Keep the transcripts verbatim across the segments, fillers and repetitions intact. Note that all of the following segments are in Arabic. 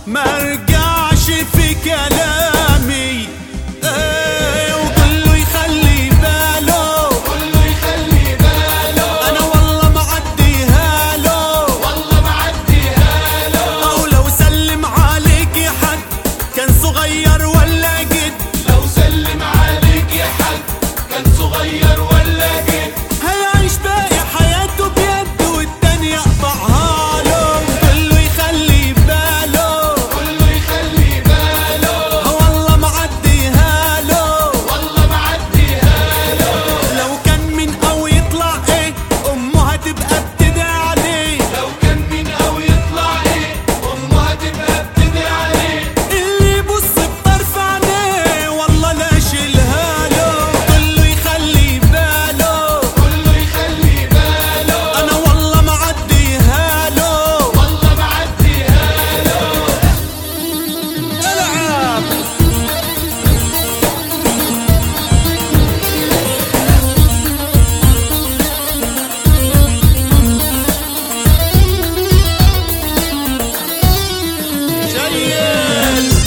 مرجعش في كلامي. ايه وكله يخلي باله، كله يخلي باله، انا والله معديها له، والله معديها له. او لو سلم عليك حد كان صغير ولا جد، لو سلم عليك يا حد كان صغير ولا جد، هيعيش باقي حياته بيده والتاني يقطعها له. كله يخلي باله، كله يخلي باله، والله معديها له. والله معديها له. لو كان من او يطلع ايه امه هتبقى بتدعي عليه، لو كان من او يطلع ايه امه هتبقى بتدعي عليه. اللي يبص بطرف عينيه والله لا شيلها له. كله يخلي باله، كله يخلي باله، انا والله معديها له. والله معديها له. العب جيل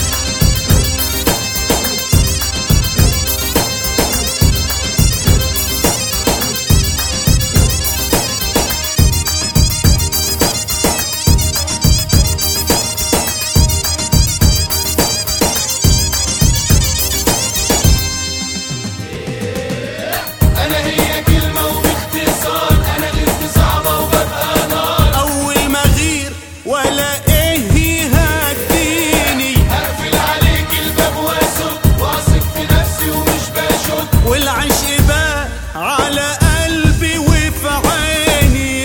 انا هي كلمة وباختصار، انا غيرت صعبة وببقى نار. اول ما غير ولا ايه يهديني، هقفل عليك الباب واسد، واثق في نفسي ومش بشد. والعشق بقى على قلبي وفي عيني.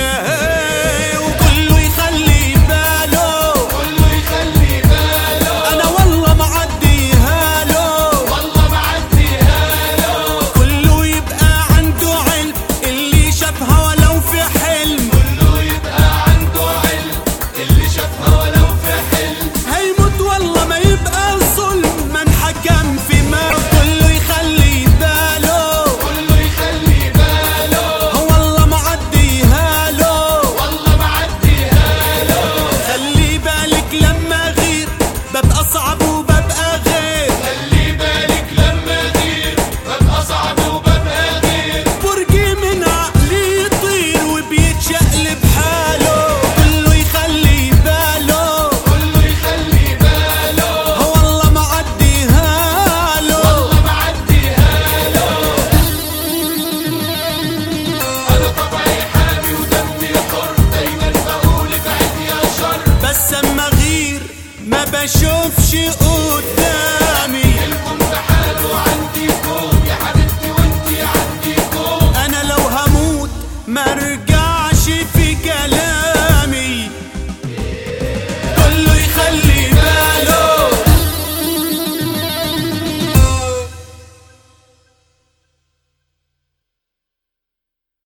وكله يخلي باله، كله يخلي باله، انا والله معديها له. والله معديها له. كله يبقى عنده علم، اللي شافها ولو في حلم كله يبقى عنده علم، اللي شافها ولو في حلم. هيموت والله ما يبقى ظلم من حكم في ما. كله يخلي باله، كله يخلي باله، والله معديها له. والله معديها له. خلي بالك لما غير ببقى صعب وببقى غير، خلي بالك لما غير ببقى صعب وببقى غير. برجي من عقلي يطير وبيتشقلب حاله. كله يخلي باله، كله يخلي باله، والله معديها له. والله معديها له. انا طبعي حامي ودمي حر، دايما بقول ابعد يا شر. بس اما غير ما بشوفش قدام.